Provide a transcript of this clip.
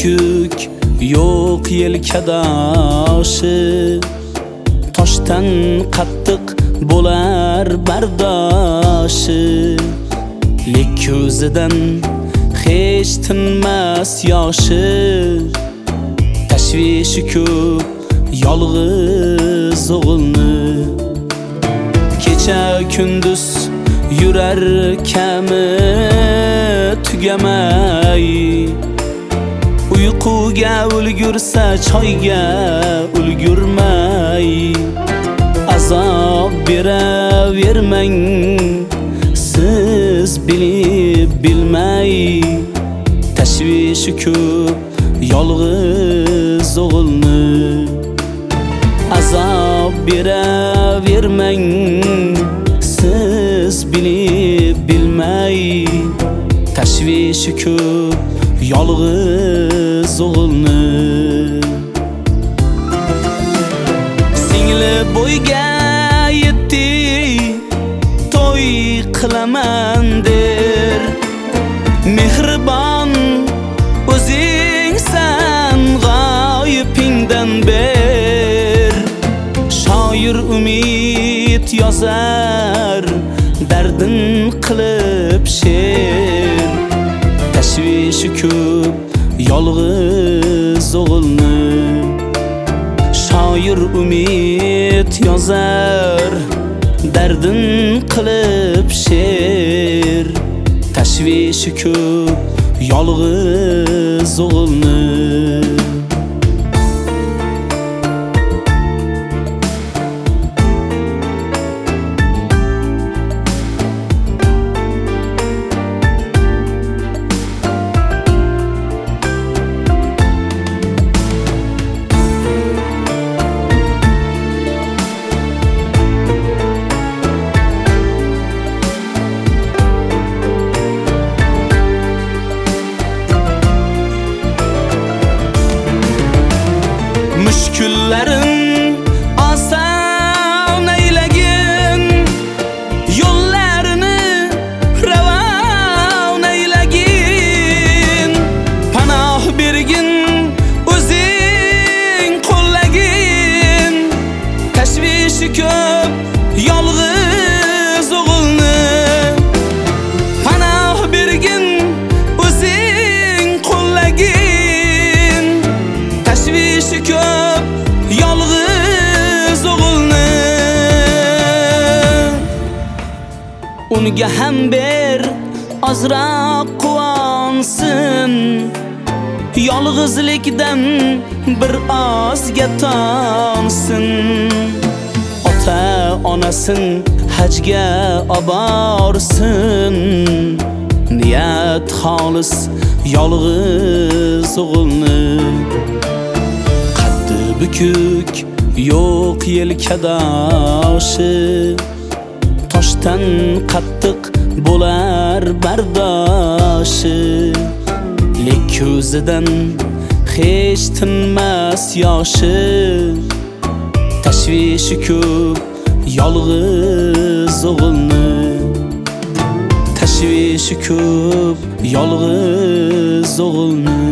bükük yo'q yelkadoshi, toshdan qattiq bo'lar bardoshi. Lek ko'zidan hech tinmas yoshi, tashvishi ko'p yolg'iz o'g'ilni. Kecha kunduz yurar kami tugamay, uyquga ulgursa choyga ulgurmay. Azob beravermang siz bilib bilmay, tashvishi ko'p yolg'iz o'g'ilni. Azob beravermang siz bilib bilmay, tashvishi ko'p yolg'iz o'g'ilni. Singli bo'yga yetdi to'y qilaman der, mehribon o'zingsan g'oyibingdan ber. Shoir umid yozar dardin qilib she'r, tashvishi ko'p yolg'iz o'g'ilni. Shoir umid yozar dardin qilib she'r, tashvishi ko'p yolg'iz o'g'ilni. Mushkullarin oson aylagin, yo'llarini ravon aylagin. Panoh bergin o'zing qo'llagin, tashvishi ko'p yolg'iz o'g'ilni. Panoh bergin o'zing qo'llagin, tashvishi ko'p yolg'iz o'g'ilni. Unga ham ber ozroq quvonsin, yolg'izlikdan bir ozga tonsin. Ota onasin hajga oborsin, niyat xolis yolg'iz o'g'ilni. Bükük yo'q yelkadoshi, toshdan qattiq bo'lar bardoshi. Lek ko'zidan hech tinmas yoshi, tashvishi ko'p yolg'iz o'g'ilni. Tashvishi ko'p yolg'iz o'g'ilni.